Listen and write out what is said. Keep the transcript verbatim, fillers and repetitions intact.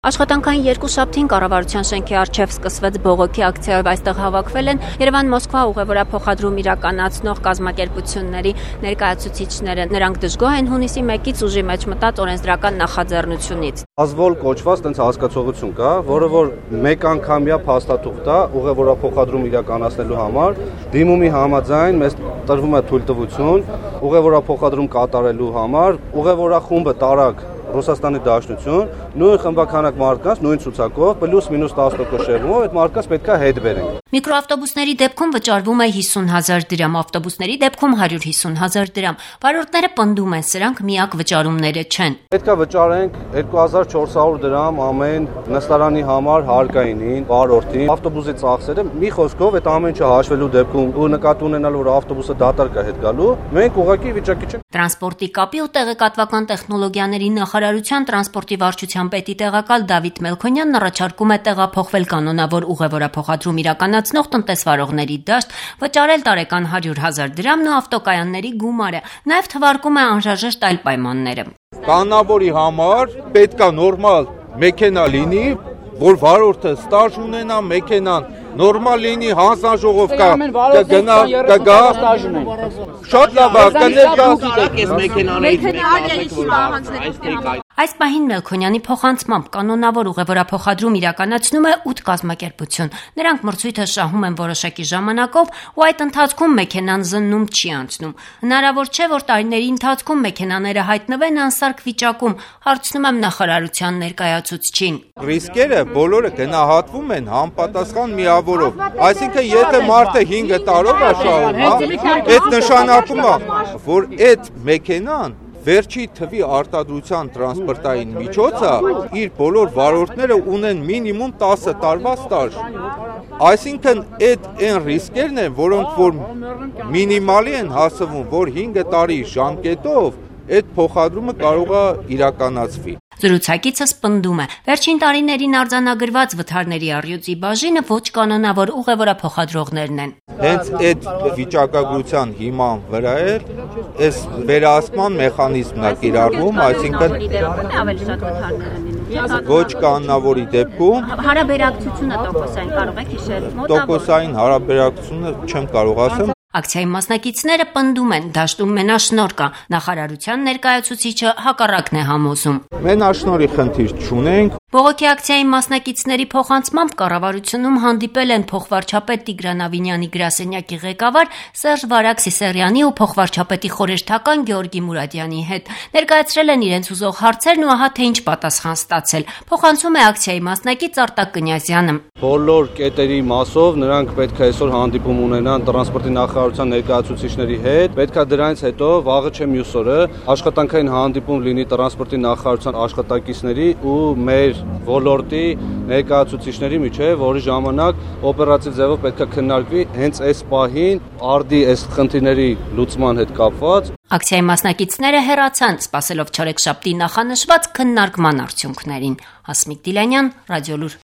Աշխատանքային երկուշաբթին կառավարության շենքի առջև սկսվեց բողոքի ակցիայով այստեղ հավաքվել են Երևան-Մոսկվա ուղևորափոխադրում իրականացնող կազմակերպությունների ներկայացուցիչները։ Նրանք դժգոհ են հունիսի մեկից ուժի մեջ մտած օրենսդրական նախաձեռնությունից։ Ազվոլ կոչված տենց հասկացողություն կա, որը որ մեկ անգամյա փաստաթուղթ է ուղևորափոխադրում իրականացնելու համար, դիմումի համաձայն մեզ տրվում է թույլտվություն ուղևորափոխադրում կատարելու համար, ուղևորախումբը տարակ Ռուսաստանի Դաշնություն, նույն խմբականակ մարդկանց, նույն ցուցակով, պլյուս մինուս տասը տոկոս շեղումով այդ մարդկանց պետք է հետ բերենք։ Միկրոավտոբուսների դեպքում վճարվում է հիսուն հազար դրամ, ավտոբուսների դեպքում հարյուր հիսուն հազար դրամ։ Վարորդները պնդում են, սրանք միակ վճարումները չեն։ Պետք է վճարենք երկու հազար չորս հարյուր դրամ ամեն նստարանի համար հարկայինին, վարորդին, ավտոբուսի ծախսերը, մի խոսքով այդ ամեն ինչը հաշվելու դեպքում ու նկատի ունենալ, որ ավտոբուսը դատարկ է հետ գալու, մենք ուղղակի վիճակի չենք։ Տրանսպորտի կապի ու տեղեկատվական տեխնոլոգիաների նախարարության տրանսպորտի վարչության պետի տեղակալ Դավիթ Մելքոնյանն առաջարկում է տեղափոխվել կանոնավոր ուղևորափոխադրում իրականացնող տնտեսվարողների դաշտ, վճարել տարեկան հարյուր հազար դրամն ու ավտոկայանների գումարը, նաև թվարկում է անհրաժեշտ այլ պայմանները։ Կանոնավորի համար պետք է նորմալ մեքենա լինի, որ վարորդը ստաժ ունենա, մեքենան նորմալ լինի, հանձնաժողով կա, կգնա, կգա, շատ լավ է, կներկա։ Այս պահին Մելքոնյանի փոխանցմամբ կանոնավոր ուղևորափոխադրում իրականացնում է ութ կազմակերպություն։ Նրանք մրցույթը շահում են որոշակի ժամանակով ու այդ ընթացքում մեքենան զննում չի անցնում։ Հնարավոր չէ, որ տարիների ընթացքում մեքենաները հայտնվեն անսարք վիճակում, հարցնում եմ նախարարության ներկայացուցչին։ Ռիսկերը բոլորը գնահատվում են համապատասխան միավորով։ Այսինքն, եթե մարդը հինգ տարով է շահում, այդ նշանակում է, որ այդ մեքենան վերջի թվի արտադրության տրանսպորտային միջոցը իր բոլոր վարորդները ունեն մինիմում տասը տարվա ստաժ։ Այսինքն այդ այն ռիսկերն են, որոնք որ մինիմալի են հասվում, որ հինգ տարի ժամկետով այդ փոխադրումը կարող է իրականացվի։ Զրուցակիցս պնդում է, վերջին տարիներին արձանագրված վթարների առյուծի բաժինը ոչ կանոնավոր ուղևորափոխադրողներն են։ Հենց այդ վիճակագրության հիման վրա էլ այս վերահսկման մեխանիզմն է կիրառվում, այսինքն ոչ կանոնավորի դեպքում հարաբերակցությունը տոկոսային կարող եք հիշել։ Տոկոսային հարաբերակցությունը չեմ կարող ասեմ։ Ակցիայի մասնակիցները պնդում են, դաշտում մենաշնորհ կա, նախարարության ներկայացուցիչը հակառակն է համոզում։ Մենաշնորհի խնդիր չունենք։ Բողոքի ակցիայի մասնակիցների փոխանցմամբ կառավարությունում հանդիպել են փոխվարչապետ Տիգրան Ավինյանի գրասենյակի ղեկավար Սերժ Վարակ Սիսեռյանի ու փոխվարչապետի խորհրդական Գեորգի Մուրադյանի հետ։ Ներկայացրել են իրենց ուզող հարցերն ու ահա թե ինչ պատասխան ստացել։ Փոխանցում է ակցիայի մասնակից Արտակ Կնյազյանը։ Բոլոր կետերի մասով նրանք պետք է այսօր հանդիպում ունենան տրանսպորտի նախարարության ներկայացուցիչների հետ։ Պետք է դրանից հետո վաղը չէ մյուս օրը աշխատանքային հանդիպում լինի տրանսպորտի նախարարության աշխատակիցների ու մեր ոլորտի ներկայացուցիչների միջև, որի ժամանակ օպերատիվ ձևով պետք է քննարկվի հենց այս պահին արդի այս խնդիրների լուծման հետ կապված։ Ակցիայի մասնակիցները հեռացան, սպասելով չորեքշաբթի նախանշված քննարկման արդյունքներին։ Հասմիկ Դիլանյան, Ռադիոլուր։